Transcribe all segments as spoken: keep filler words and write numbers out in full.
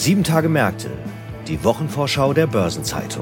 Sieben Tage Märkte, die Wochenvorschau der Börsenzeitung.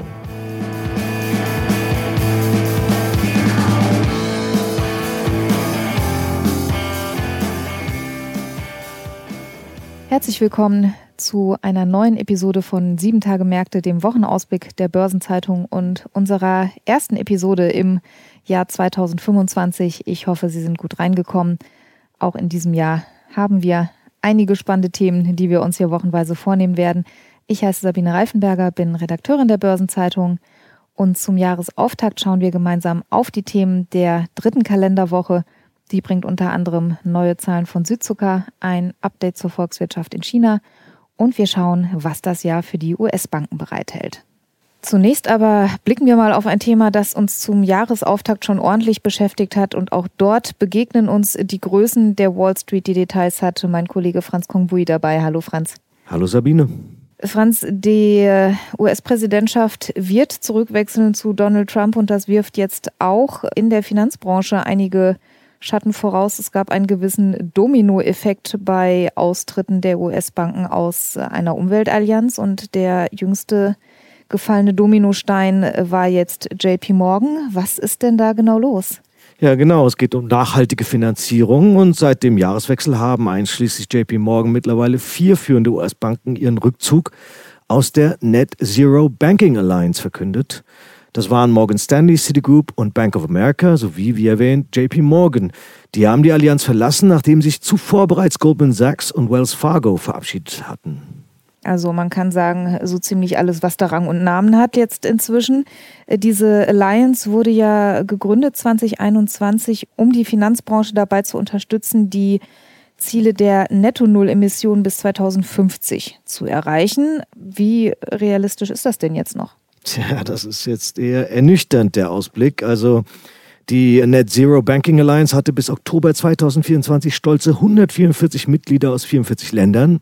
Herzlich willkommen zu einer neuen Episode von Sieben Tage Märkte, dem Wochenausblick der Börsenzeitung und unserer ersten Episode im Jahr zweitausendfünfundzwanzig. Ich hoffe, Sie sind gut reingekommen. Auch in diesem Jahr haben wir einige spannende Themen, die wir uns hier wochenweise vornehmen werden. Ich heiße Sabine Reifenberger, bin Redakteurin der Börsenzeitung und zum Jahresauftakt schauen wir gemeinsam auf die Themen der dritten Kalenderwoche. Die bringt unter anderem neue Zahlen von Südzucker, ein Update zur Volkswirtschaft in China und wir schauen, was das Jahr für die U S-Banken bereithält. Zunächst aber blicken wir mal auf ein Thema, das uns zum Jahresauftakt schon ordentlich beschäftigt hat und auch dort begegnen uns die Größen der Wall Street. Die Details hatte mein Kollege Franz Kongbui dabei. Hallo Franz. Hallo Sabine. Franz, die U S-Präsidentschaft wird zurückwechseln zu Donald Trump und das wirft jetzt auch in der Finanzbranche einige Schatten voraus. Es gab einen gewissen Dominoeffekt bei Austritten der U S-Banken aus einer Umweltallianz und der jüngste gefallene Dominostein war jetzt J P Morgan. Was ist denn da genau los? Ja, genau. Es geht um nachhaltige Finanzierung und seit dem Jahreswechsel haben einschließlich J P Morgan mittlerweile vier führende U S-Banken ihren Rückzug aus der Net Zero Banking Alliance verkündet. Das waren Morgan Stanley, Citigroup und Bank of America sowie, wie erwähnt, J P Morgan. Die haben die Allianz verlassen, nachdem sich zuvor bereits Goldman Sachs und Wells Fargo verabschiedet hatten. Also man kann sagen, so ziemlich alles, was da Rang und Namen hat jetzt inzwischen. Diese Alliance wurde ja gegründet zwanzig einundzwanzig, um die Finanzbranche dabei zu unterstützen, die Ziele der Netto-Null-Emissionen bis zweitausendfünfzig zu erreichen. Wie realistisch ist das denn jetzt noch? Tja, das ist jetzt eher ernüchternd, der Ausblick. Also die Net Zero Banking Alliance hatte bis Oktober zweitausendvierundzwanzig stolze hundertvierundvierzig Mitglieder aus vierundvierzig Ländern.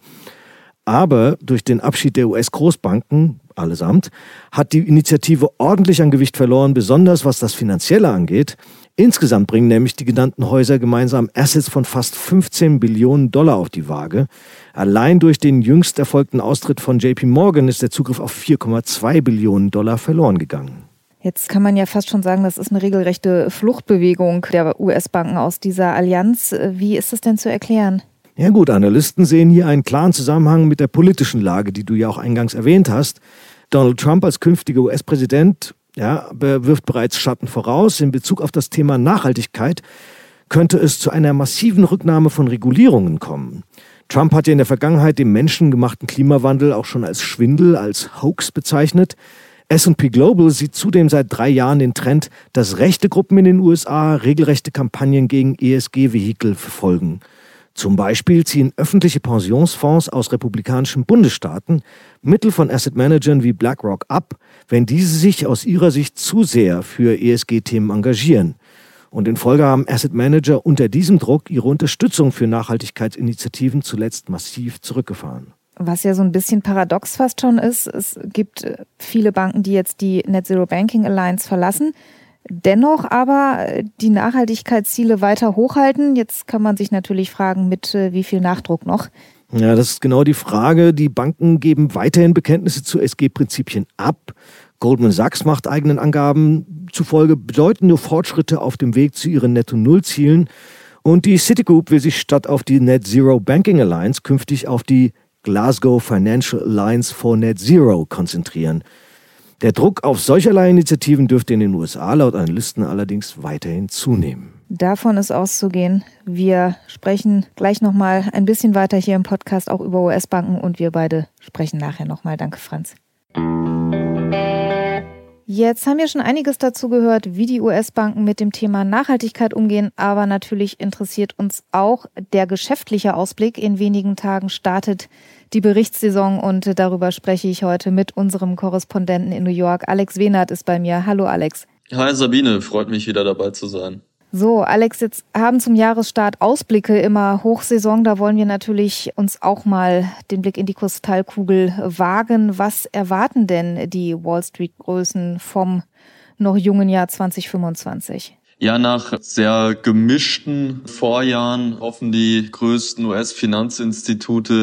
Aber durch den Abschied der U S-Großbanken, allesamt, hat die Initiative ordentlich an Gewicht verloren, besonders was das Finanzielle angeht. Insgesamt bringen nämlich die genannten Häuser gemeinsam Assets von fast fünfzehn Billionen Dollar auf die Waage. Allein durch den jüngst erfolgten Austritt von J P Morgan ist der Zugriff auf vier Komma zwei Billionen Dollar verloren gegangen. Jetzt kann man ja fast schon sagen, das ist eine regelrechte Fluchtbewegung der U S-Banken aus dieser Allianz. Wie ist das denn zu erklären? Ja gut, Analysten sehen hier einen klaren Zusammenhang mit der politischen Lage, die du ja auch eingangs erwähnt hast. Donald Trump als künftiger U S-Präsident ja, wirft bereits Schatten voraus. In Bezug auf das Thema Nachhaltigkeit könnte es zu einer massiven Rücknahme von Regulierungen kommen. Trump hat ja in der Vergangenheit den menschengemachten Klimawandel auch schon als Schwindel, als Hoax bezeichnet. S und P Global sieht zudem seit drei Jahren den Trend, dass rechte Gruppen in den U S A regelrechte Kampagnen gegen E S G-Vehikel verfolgen. Zum Beispiel ziehen öffentliche Pensionsfonds aus republikanischen Bundesstaaten Mittel von Asset-Managern wie BlackRock ab, wenn diese sich aus ihrer Sicht zu sehr für E S G-Themen engagieren. Und in Folge haben Asset-Manager unter diesem Druck ihre Unterstützung für Nachhaltigkeitsinitiativen zuletzt massiv zurückgefahren. Was ja so ein bisschen paradox fast schon ist, es gibt viele Banken, die jetzt die Net Zero Banking Alliance verlassen, dennoch aber die Nachhaltigkeitsziele weiter hochhalten. Jetzt kann man sich natürlich fragen, mit wie viel Nachdruck noch. Ja, das ist genau die Frage. Die Banken geben weiterhin Bekenntnisse zu E S G-Prinzipien ab. Goldman Sachs macht eigenen Angaben zufolge bedeutende Fortschritte auf dem Weg zu ihren Netto-Null-Zielen. Und die Citigroup will sich statt auf die Net Zero Banking Alliance künftig auf die Glasgow Financial Alliance for Net Zero konzentrieren. Der Druck auf solcherlei Initiativen dürfte in den U S A laut Analysten allerdings weiterhin zunehmen. Davon ist auszugehen. Wir sprechen gleich nochmal ein bisschen weiter hier im Podcast auch über U S-Banken und wir beide sprechen nachher nochmal. Danke, Franz. Jetzt haben wir schon einiges dazu gehört, wie die U S-Banken mit dem Thema Nachhaltigkeit umgehen, aber natürlich interessiert uns auch der geschäftliche Ausblick. In wenigen Tagen startet die Berichtssaison und darüber spreche ich heute mit unserem Korrespondenten in New York. Alex Wehnert ist bei mir. Hallo Alex. Hi Sabine, freut mich wieder dabei zu sein. So, Alex, jetzt haben zum Jahresstart Ausblicke immer Hochsaison. Da wollen wir natürlich uns auch mal den Blick in die Kristallkugel wagen. Was erwarten denn die Wall Street-Größen vom noch jungen Jahr zwanzig fünfundzwanzig? Ja, nach sehr gemischten Vorjahren hoffen die größten U S-Finanzinstitute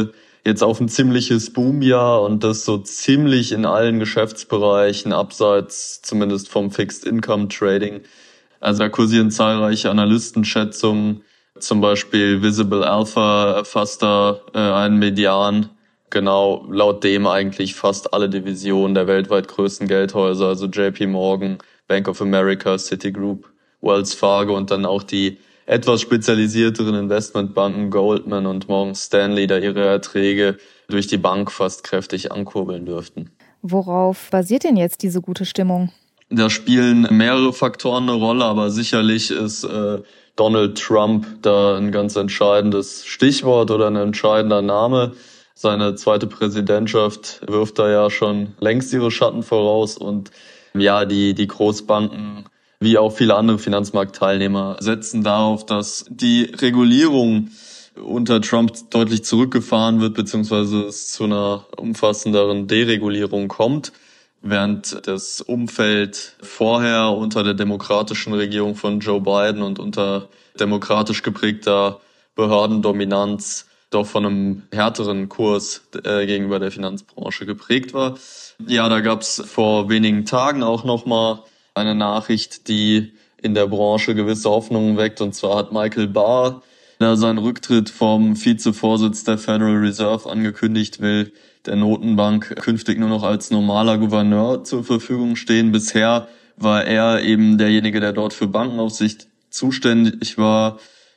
jetzt auf ein ziemliches Boomjahr und das so ziemlich in allen Geschäftsbereichen, abseits zumindest vom Fixed Income Trading. Also da kursieren zahlreiche Analystenschätzungen, zum Beispiel Visible Alpha erfasst da äh, einen Median, genau laut dem eigentlich fast alle Divisionen der weltweit größten Geldhäuser, also J P Morgan, Bank of America, Citigroup, Wells Fargo und dann auch die etwas spezialisierteren Investmentbanken Goldman und Morgan Stanley, da ihre Erträge durch die Bank fast kräftig ankurbeln dürften. Worauf basiert denn jetzt diese gute Stimmung? Da spielen mehrere Faktoren eine Rolle, aber sicherlich ist äh, Donald Trump da ein ganz entscheidendes Stichwort oder ein entscheidender Name. Seine zweite Präsidentschaft wirft da ja schon längst ihre Schatten voraus und ja, die die Großbanken wie auch viele andere Finanzmarktteilnehmer setzen darauf, dass die Regulierung unter Trump deutlich zurückgefahren wird, beziehungsweise es zu einer umfassenderen Deregulierung kommt, während das Umfeld vorher unter der demokratischen Regierung von Joe Biden und unter demokratisch geprägter Behördendominanz doch von einem härteren Kurs äh, gegenüber der Finanzbranche geprägt war. Ja, da gab's vor wenigen Tagen auch nochmal eine Nachricht, die in der Branche gewisse Hoffnungen weckt. Und zwar hat Michael Barr, der seinen Rücktritt vom Vizevorsitz der Federal Reserve angekündigt, will der Notenbank künftig nur noch als normaler Gouverneur zur Verfügung stehen. Bisher war er eben derjenige, der dort für Bankenaufsicht zuständig war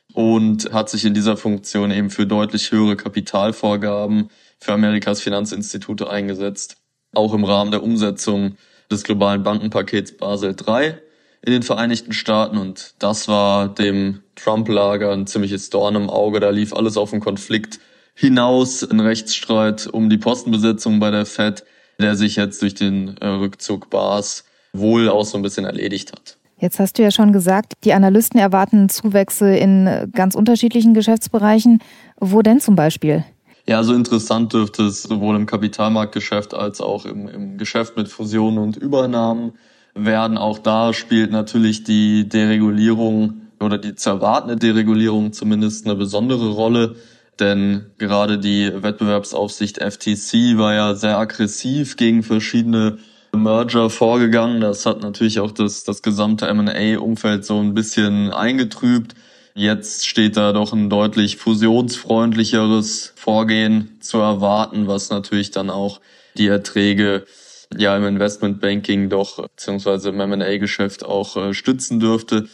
und hat sich in dieser Funktion eben für deutlich höhere Kapitalvorgaben für Amerikas Finanzinstitute eingesetzt. Auch im Rahmen der Umsetzung des globalen Bankenpakets Basel drei in den Vereinigten Staaten. Und das war dem Trump-Lager ein ziemliches Dorn im Auge. Da lief alles auf einen Konflikt hinaus, ein Rechtsstreit um die Postenbesetzung bei der Fed, der sich jetzt durch den äh, Rückzug Barrs wohl auch so ein bisschen erledigt hat. Jetzt hast du ja schon gesagt, die Analysten erwarten Zuwächse in ganz unterschiedlichen Geschäftsbereichen. Wo denn zum Beispiel? Ja, so interessant dürfte es sowohl im Kapitalmarktgeschäft als auch im, im Geschäft mit Fusionen und Übernahmen werden. Auch da spielt natürlich die Deregulierung oder die zu erwartende Deregulierung zumindest eine besondere Rolle. Denn gerade die Wettbewerbsaufsicht F T C war ja sehr aggressiv gegen verschiedene Merger vorgegangen. Das hat natürlich auch das, das gesamte M und A-Umfeld so ein bisschen eingetrübt. Jetzt steht da doch ein deutlich fusionsfreundlicheres Vorgehen zu erwarten, was natürlich dann auch die Erträge ja im Investmentbanking doch beziehungsweise im M und A-Geschäft auch äh, stützen dürfte.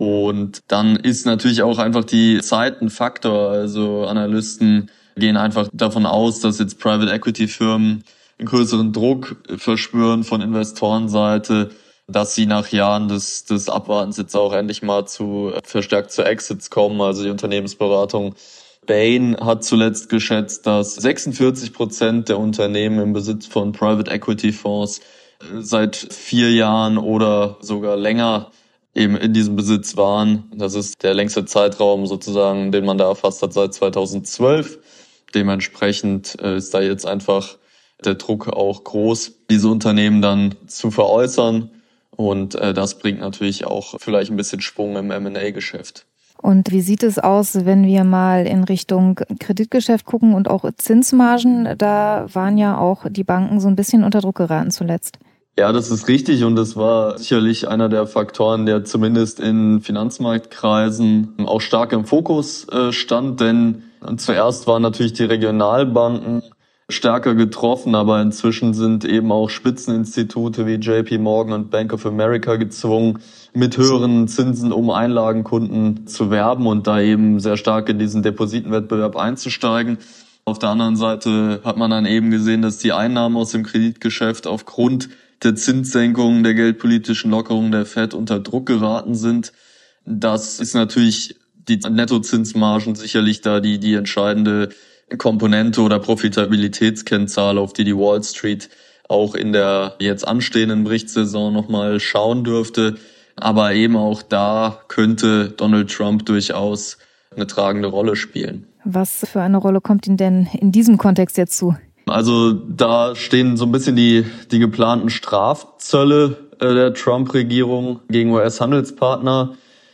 Und dann ist natürlich auch einfach die Zeit ein Faktor. Also Analysten gehen einfach davon aus, dass jetzt Private Equity Firmen einen größeren Druck verspüren von Investorenseite, dass sie nach Jahren des, des Abwartens jetzt auch endlich mal zu verstärkt zu Exits kommen. Also die Unternehmensberatung Bain hat zuletzt geschätzt, dass sechsundvierzig Prozent der Unternehmen im Besitz von Private Equity Fonds seit vier Jahren oder sogar länger eben in diesem Besitz waren. Das ist der längste Zeitraum sozusagen, den man da erfasst hat seit zweitausendzwölf. Dementsprechend ist da jetzt einfach der Druck auch groß, diese Unternehmen dann zu veräußern. Und äh, das bringt natürlich auch vielleicht ein bisschen Schwung im M und A-Geschäft. Und wie sieht es aus, wenn wir mal in Richtung Kreditgeschäft gucken und auch Zinsmargen? Da waren ja auch die Banken so ein bisschen unter Druck geraten zuletzt. Ja, das ist richtig und das war sicherlich einer der Faktoren, der zumindest in Finanzmarktkreisen auch stark im Fokus äh, stand. Denn zuerst waren natürlich die Regionalbanken stärker getroffen, aber inzwischen sind eben auch Spitzeninstitute wie J P Morgan und Bank of America gezwungen, mit höheren Zinsen um Einlagenkunden zu werben und da eben sehr stark in diesen Depositenwettbewerb einzusteigen. Auf der anderen Seite hat man dann eben gesehen, dass die Einnahmen aus dem Kreditgeschäft aufgrund der Zinssenkungen, der geldpolitischen Lockerung der Fed unter Druck geraten sind. Das ist natürlich die Nettozinsmargen sicherlich da die, die entscheidende Komponente oder Profitabilitätskennzahl, auf die die Wall Street auch in der jetzt anstehenden Berichtssaison nochmal schauen dürfte. Aber eben auch da könnte Donald Trump durchaus eine tragende Rolle spielen. Was für eine Rolle kommt Ihnen denn in diesem Kontext jetzt zu? Also da stehen so ein bisschen die, die geplanten Strafzölle der Trump-Regierung gegen U S-Handelspartner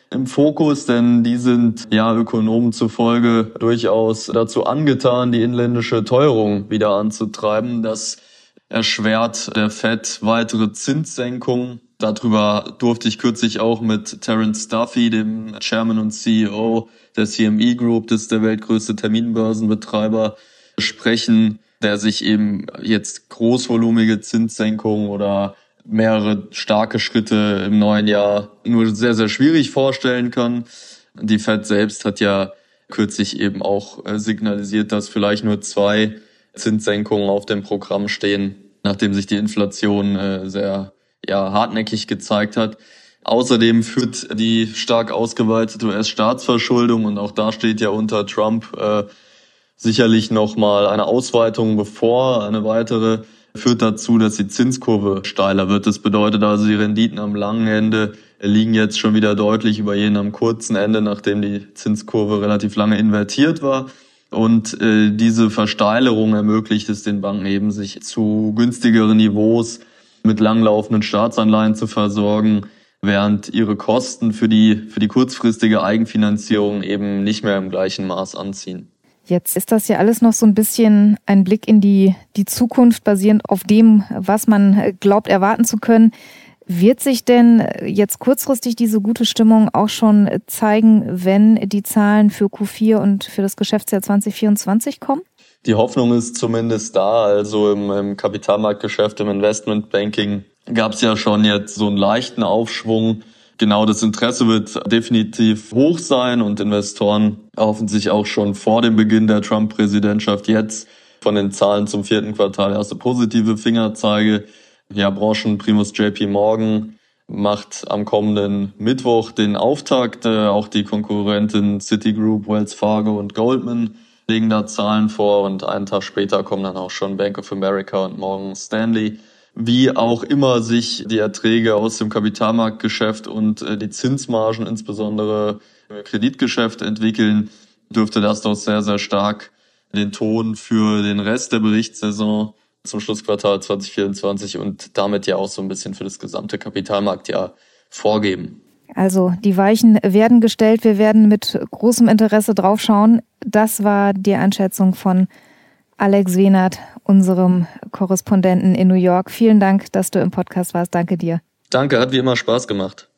im Fokus, denn die sind ja Ökonomen zufolge durchaus dazu angetan, die inländische Teuerung wieder anzutreiben. Das erschwert der Fed weitere Zinssenkungen. Darüber durfte ich kürzlich auch mit Terence Duffy, dem Chairman und C E O der C M E Group, das ist der weltgrößte Terminbörsenbetreiber, sprechen, der sich eben jetzt großvolumige Zinssenkungen oder mehrere starke Schritte im neuen Jahr nur sehr, sehr schwierig vorstellen kann. Die Fed selbst hat ja kürzlich eben auch signalisiert, dass vielleicht nur zwei Zinssenkungen auf dem Programm stehen, nachdem sich die Inflation sehr ja, hartnäckig gezeigt hat. Außerdem führt die stark ausgeweitete U S-Staatsverschuldung, und auch da steht ja unter Trump äh, sicherlich nochmal eine Ausweitung bevor, eine weitere, führt dazu, dass die Zinskurve steiler wird. Das bedeutet also, die Renditen am langen Ende liegen jetzt schon wieder deutlich über jenen am kurzen Ende, nachdem die Zinskurve relativ lange invertiert war. Und äh, diese Versteilerung ermöglicht es den Banken eben, sich zu günstigeren Niveaus mit langlaufenden Staatsanleihen zu versorgen, während ihre Kosten für die für die kurzfristige Eigenfinanzierung eben nicht mehr im gleichen Maß anziehen. Jetzt ist das ja alles noch so ein bisschen ein Blick in die, die Zukunft, basierend auf dem, was man glaubt erwarten zu können. Wird sich denn jetzt kurzfristig diese gute Stimmung auch schon zeigen, wenn die Zahlen für Q vier und für das Geschäftsjahr zwanzig vierundzwanzig kommen? Die Hoffnung ist zumindest da. Also im, im Kapitalmarktgeschäft, im Investmentbanking gab es ja schon jetzt so einen leichten Aufschwung. Genau, das Interesse wird definitiv hoch sein und Investoren erhoffen sich auch schon vor dem Beginn der Trump-Präsidentschaft jetzt von den Zahlen zum vierten Quartal erste positive Fingerzeige. Ja, Branchenprimus J P Morgan macht am kommenden Mittwoch den Auftakt. Auch die Konkurrentin Citigroup, Wells Fargo und Goldman legen da Zahlen vor, und einen Tag später kommen dann auch schon Bank of America und Morgan Stanley. Wie auch immer sich die Erträge aus dem Kapitalmarktgeschäft und die Zinsmargen, insbesondere im Kreditgeschäft, entwickeln, dürfte das doch sehr, sehr stark den Ton für den Rest der Berichtssaison zum Schlussquartal zwanzig vierundzwanzig und damit ja auch so ein bisschen für das gesamte Kapitalmarktjahr vorgeben. Also die Weichen werden gestellt, wir werden mit großem Interesse drauf schauen. Das war die Einschätzung von Alex Wenert, unserem Korrespondenten in New York. Vielen Dank, dass du im Podcast warst. Danke dir. Danke, hat wie immer Spaß gemacht.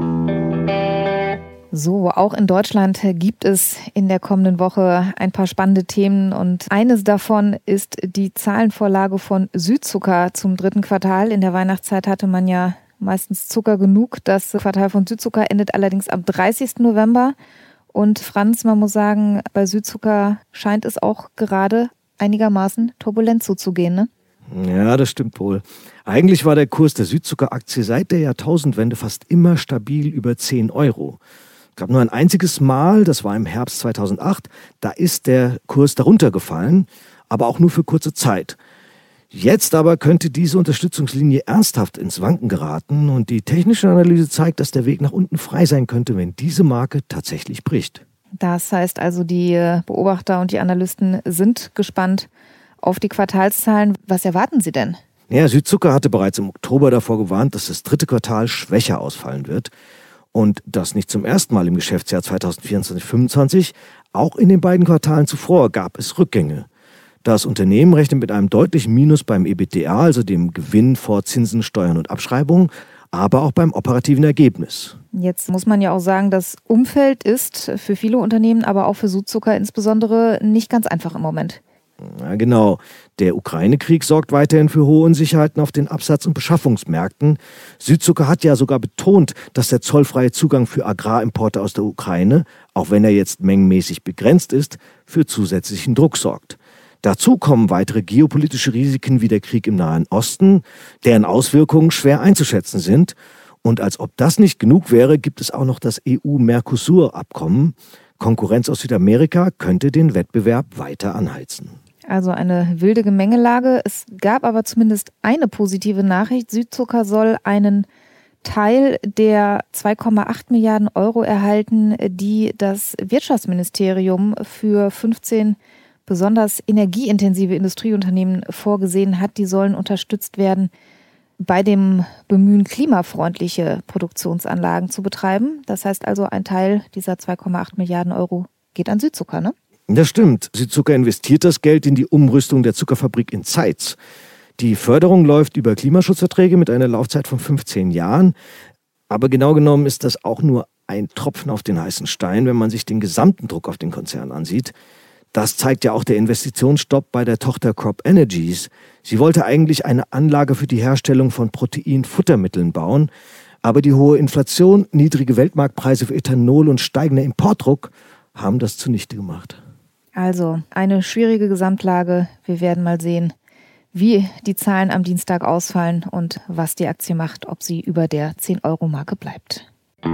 So, auch in Deutschland gibt es in der kommenden Woche ein paar spannende Themen, und eines davon ist die Zahlenvorlage von Südzucker zum dritten Quartal. In der Weihnachtszeit hatte man ja meistens Zucker genug. Das Quartal von Südzucker endet allerdings am dreißigsten November. Und Franz, man muss sagen, bei Südzucker scheint es auch gerade einigermaßen turbulent zuzugehen, ne? Ja, das stimmt wohl. Eigentlich war der Kurs der Südzucker-Aktie seit der Jahrtausendwende fast immer stabil über zehn Euro. Es gab nur ein einziges Mal, das war im Herbst zweitausendacht, da ist der Kurs darunter gefallen, aber auch nur für kurze Zeit. Jetzt aber könnte diese Unterstützungslinie ernsthaft ins Wanken geraten, und die technische Analyse zeigt, dass der Weg nach unten frei sein könnte, wenn diese Marke tatsächlich bricht. Das heißt also, die Beobachter und die Analysten sind gespannt auf die Quartalszahlen. Was erwarten Sie denn? Ja, Südzucker hatte bereits im Oktober davor gewarnt, dass das dritte Quartal schwächer ausfallen wird. Und das nicht zum ersten Mal im Geschäftsjahr zweitausendvierundzwanzig fünfundzwanzig. Auch in den beiden Quartalen zuvor gab es Rückgänge. Das Unternehmen rechnet mit einem deutlichen Minus beim EBITDA, also dem Gewinn vor Zinsen, Steuern und Abschreibungen, aber auch beim operativen Ergebnis. Jetzt muss man ja auch sagen, das Umfeld ist für viele Unternehmen, aber auch für Südzucker insbesondere, nicht ganz einfach im Moment. Ja, genau. Der Ukraine-Krieg sorgt weiterhin für hohe Unsicherheiten auf den Absatz- und Beschaffungsmärkten. Südzucker hat ja sogar betont, dass der zollfreie Zugang für Agrarimporte aus der Ukraine, auch wenn er jetzt mengenmäßig begrenzt ist, für zusätzlichen Druck sorgt. Dazu kommen weitere geopolitische Risiken wie der Krieg im Nahen Osten, deren Auswirkungen schwer einzuschätzen sind. Und als ob das nicht genug wäre, gibt es auch noch das E U-Mercosur-Abkommen. Konkurrenz aus Südamerika könnte den Wettbewerb weiter anheizen. Also eine wilde Gemengelage. Es gab aber zumindest eine positive Nachricht. Südzucker soll einen Teil der zwei Komma acht Milliarden Euro erhalten, die das Wirtschaftsministerium für fünfzehn besonders energieintensive Industrieunternehmen vorgesehen hat. Die sollen unterstützt werden bei dem Bemühen, klimafreundliche Produktionsanlagen zu betreiben. Das heißt also, ein Teil dieser zwei Komma acht Milliarden Euro geht an Südzucker, ne? Das stimmt. Südzucker investiert das Geld in die Umrüstung der Zuckerfabrik in Zeitz. Die Förderung läuft über Klimaschutzverträge mit einer Laufzeit von fünfzehn Jahren. Aber genau genommen ist das auch nur ein Tropfen auf den heißen Stein, wenn man sich den gesamten Druck auf den Konzern ansieht. Das zeigt ja auch der Investitionsstopp bei der Tochter Crop Energies. Sie wollte eigentlich eine Anlage für die Herstellung von Proteinfuttermitteln bauen. Aber die hohe Inflation, niedrige Weltmarktpreise für Ethanol und steigender Importdruck haben das zunichte gemacht. Also eine schwierige Gesamtlage. Wir werden mal sehen, wie die Zahlen am Dienstag ausfallen und was die Aktie macht, ob sie über der zehn-Euro-Marke bleibt.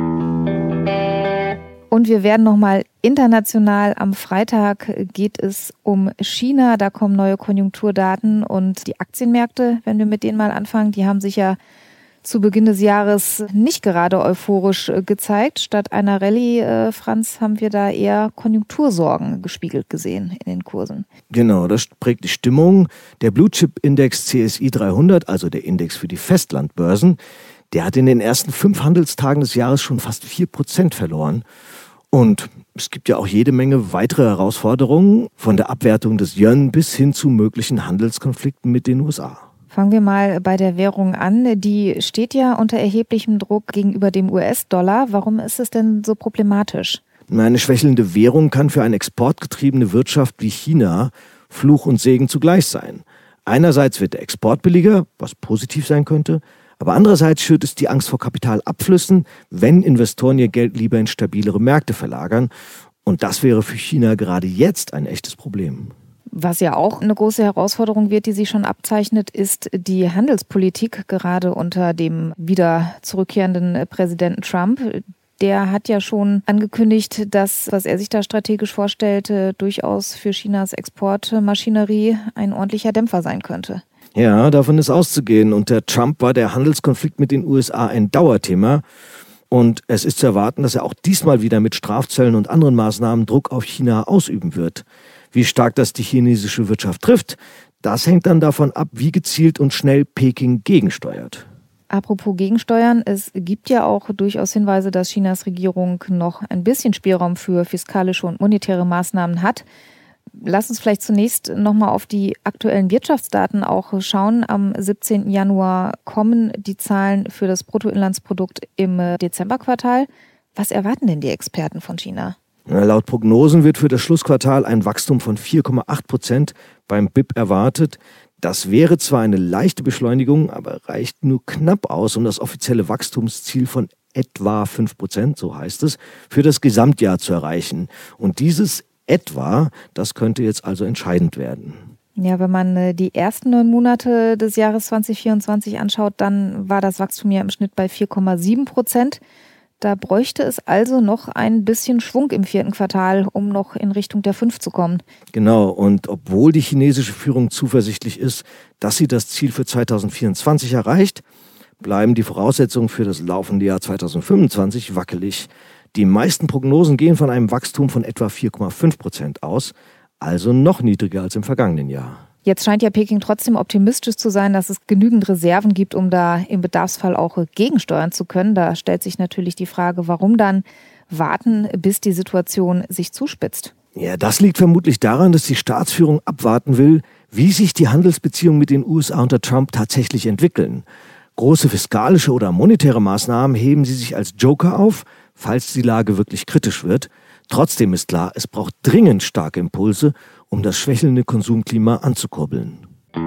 Und wir werden nochmal international. Am Freitag geht es um China. Da kommen neue Konjunkturdaten und die Aktienmärkte, wenn wir mit denen mal anfangen, die haben sich ja zu Beginn des Jahres nicht gerade euphorisch gezeigt. Statt einer Rallye, äh, Franz, haben wir da eher Konjunktursorgen gespiegelt gesehen in den Kursen. Genau, das prägt die Stimmung. Der Blue-Chip-Index C S I dreihundert, also der Index für die Festlandbörsen, der hat in den ersten fünf Handelstagen des Jahres schon fast vier Prozent verloren. Und es gibt ja auch jede Menge weitere Herausforderungen, von der Abwertung des Yuan bis hin zu möglichen Handelskonflikten mit den U S A. Fangen wir mal bei der Währung an. Die steht ja unter erheblichem Druck gegenüber dem U S-Dollar. Warum ist es denn so problematisch? Eine schwächelnde Währung kann für eine exportgetriebene Wirtschaft wie China Fluch und Segen zugleich sein. Einerseits wird der Export billiger, was positiv sein könnte, aber andererseits schürt es die Angst vor Kapitalabflüssen, wenn Investoren ihr Geld lieber in stabilere Märkte verlagern. Und das wäre für China gerade jetzt ein echtes Problem. Was ja auch eine große Herausforderung wird, die sich schon abzeichnet, ist die Handelspolitik, gerade unter dem wieder zurückkehrenden Präsidenten Trump. Der hat ja schon angekündigt, dass, was er sich da strategisch vorstellte, durchaus für Chinas Exportmaschinerie ein ordentlicher Dämpfer sein könnte. Ja, davon ist auszugehen. Unter Trump war der Handelskonflikt mit den U S A ein Dauerthema. Und es ist zu erwarten, dass er auch diesmal wieder mit Strafzöllen und anderen Maßnahmen Druck auf China ausüben wird. Wie stark das die chinesische Wirtschaft trifft, das hängt dann davon ab, wie gezielt und schnell Peking gegensteuert. Apropos Gegensteuern, es gibt ja auch durchaus Hinweise, dass Chinas Regierung noch ein bisschen Spielraum für fiskalische und monetäre Maßnahmen hat. Lass uns vielleicht zunächst nochmal auf die aktuellen Wirtschaftsdaten auch schauen. Am siebzehnten Januar kommen die Zahlen für das Bruttoinlandsprodukt im Dezemberquartal. Was erwarten denn die Experten von China? Na, laut Prognosen wird für das Schlussquartal ein Wachstum von vier Komma acht Prozent beim B I P erwartet. Das wäre zwar eine leichte Beschleunigung, aber reicht nur knapp aus, um das offizielle Wachstumsziel von etwa fünf Prozent, so heißt es, für das Gesamtjahr zu erreichen. Und dieses etwa, das könnte jetzt also entscheidend werden. Ja, wenn man die ersten neun Monate des Jahres zwanzig vierundzwanzig anschaut, dann war das Wachstum ja im Schnitt bei vier Komma sieben Prozent. Da bräuchte es also noch ein bisschen Schwung im vierten Quartal, um noch in Richtung der fünf zu kommen. Genau, und obwohl die chinesische Führung zuversichtlich ist, dass sie das Ziel für zwanzig vierundzwanzig erreicht, bleiben die Voraussetzungen für das laufende Jahr zwanzig fünfundzwanzig wackelig. Die meisten Prognosen gehen von einem Wachstum von etwa vier Komma fünf Prozent aus, also noch niedriger als im vergangenen Jahr. Jetzt scheint ja Peking trotzdem optimistisch zu sein, dass es genügend Reserven gibt, um da im Bedarfsfall auch gegensteuern zu können. Da stellt sich natürlich die Frage, warum dann warten, bis die Situation sich zuspitzt? Ja, das liegt vermutlich daran, dass die Staatsführung abwarten will, wie sich die Handelsbeziehungen mit den U S A unter Trump tatsächlich entwickeln. Große fiskalische oder monetäre Maßnahmen heben sie sich als Joker auf, falls die Lage wirklich kritisch wird. Trotzdem ist klar, es braucht dringend starke Impulse, um das schwächelnde Konsumklima anzukurbeln.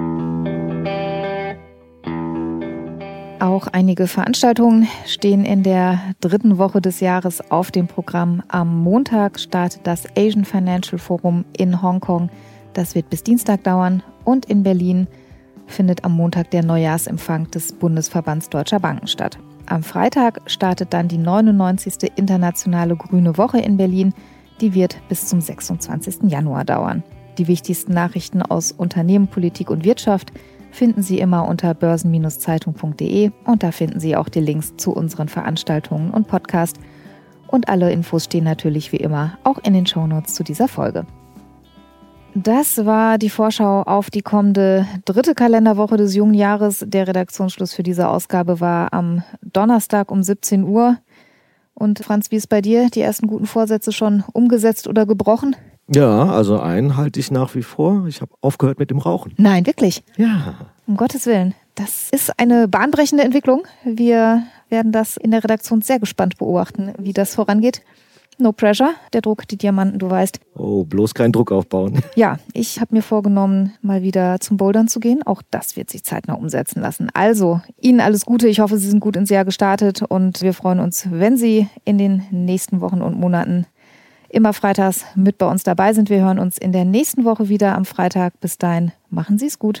Auch einige Veranstaltungen stehen in der dritten Woche des Jahres auf dem Programm. Am Montag startet das Asian Financial Forum in Hongkong. Das wird bis Dienstag dauern. Und in Berlin findet am Montag der Neujahrsempfang des Bundesverbands Deutscher Banken statt. Am Freitag startet dann die neunundneunzigste Internationale Grüne Woche in Berlin. Die wird bis zum sechsundzwanzigsten Januar dauern. Die wichtigsten Nachrichten aus Unternehmen, Politik und Wirtschaft finden Sie immer unter börsen Bindestrich zeitung punkt de und da finden Sie auch die Links zu unseren Veranstaltungen und Podcast. Und alle Infos stehen natürlich wie immer auch in den Shownotes zu dieser Folge. Das war die Vorschau auf die kommende dritte Kalenderwoche des jungen Jahres. Der Redaktionsschluss für diese Ausgabe war am Donnerstag um siebzehn Uhr. Und Franz, wie ist bei dir? Die ersten guten Vorsätze schon umgesetzt oder gebrochen? Ja, also einen halte ich nach wie vor. Ich habe aufgehört mit dem Rauchen. Nein, wirklich? Ja. Um Gottes Willen. Das ist eine bahnbrechende Entwicklung. Wir werden das in der Redaktion sehr gespannt beobachten, wie das vorangeht. No pressure, der Druck, die Diamanten, du weißt. Oh, bloß keinen Druck aufbauen. Ja, ich habe mir vorgenommen, mal wieder zum Bouldern zu gehen. Auch das wird sich zeitnah umsetzen lassen. Also, Ihnen alles Gute. Ich hoffe, Sie sind gut ins Jahr gestartet und wir freuen uns, wenn Sie in den nächsten Wochen und Monaten immer freitags mit bei uns dabei sind. Wir hören uns in der nächsten Woche wieder am Freitag. Bis dahin, machen Sie es gut.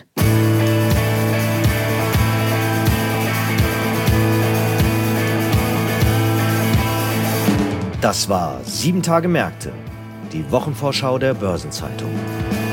Das war sieben Tage Märkte, die Wochenvorschau der Börsenzeitung.